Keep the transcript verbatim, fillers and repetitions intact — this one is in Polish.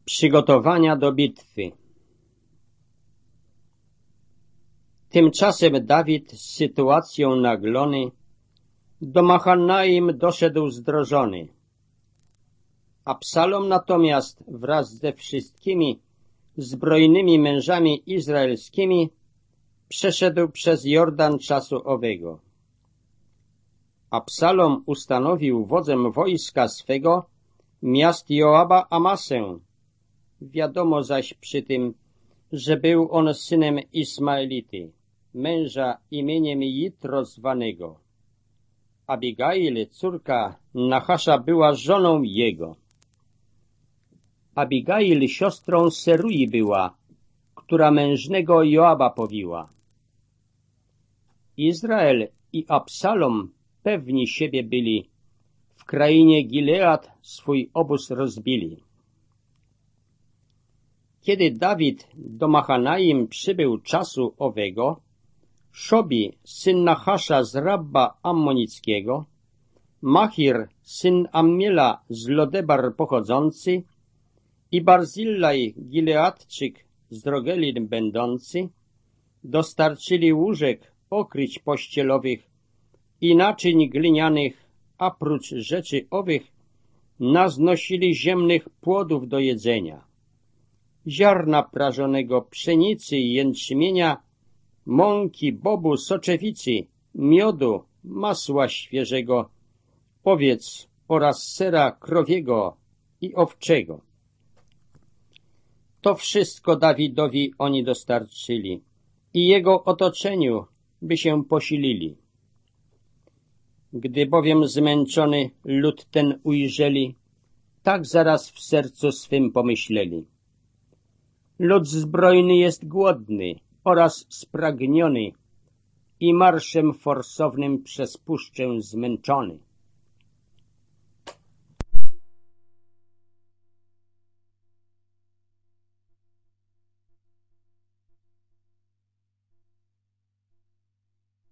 Przygotowania do bitwy. Tymczasem Dawid z sytuacją naglony do Mahanaim doszedł zdrożony. Absalom natomiast wraz ze wszystkimi zbrojnymi mężami izraelskimi przeszedł przez Jordan czasu owego. Absalom ustanowił wodzem wojska swego miast Joaba Amasę. Wiadomo zaś przy tym, że był on synem Ismaelity, męża imieniem Jitro zwanego. Abigail, córka Nachasza, była żoną jego. Abigail siostrą Serui była, która mężnego Joaba powiła. Izrael i Absalom pewni siebie byli, w krainie Gilead swój obóz rozbili. Kiedy Dawid do Mahanaim przybył czasu owego, Szobi, syn Nachasza z Rabba Ammonickiego, Machir, syn Ammiela z Lodebar pochodzący i Barzillaj, Gileadczyk z Rogelin będący, dostarczyli łóżek, okryć pościelowych i naczyń glinianych, a prócz rzeczy owych naznosili ziemnych płodów do jedzenia, ziarna prażonego, pszenicy i jęczmienia, mąki, bobu, soczewicy, miodu, masła świeżego, owiec oraz sera krowiego i owczego. To wszystko Dawidowi oni dostarczyli i jego otoczeniu, by się posilili. Gdy bowiem zmęczony lud ten ujrzeli, tak zaraz w sercu swym pomyśleli: lud zbrojny jest głodny oraz spragniony i marszem forsownym przez puszczę zmęczony.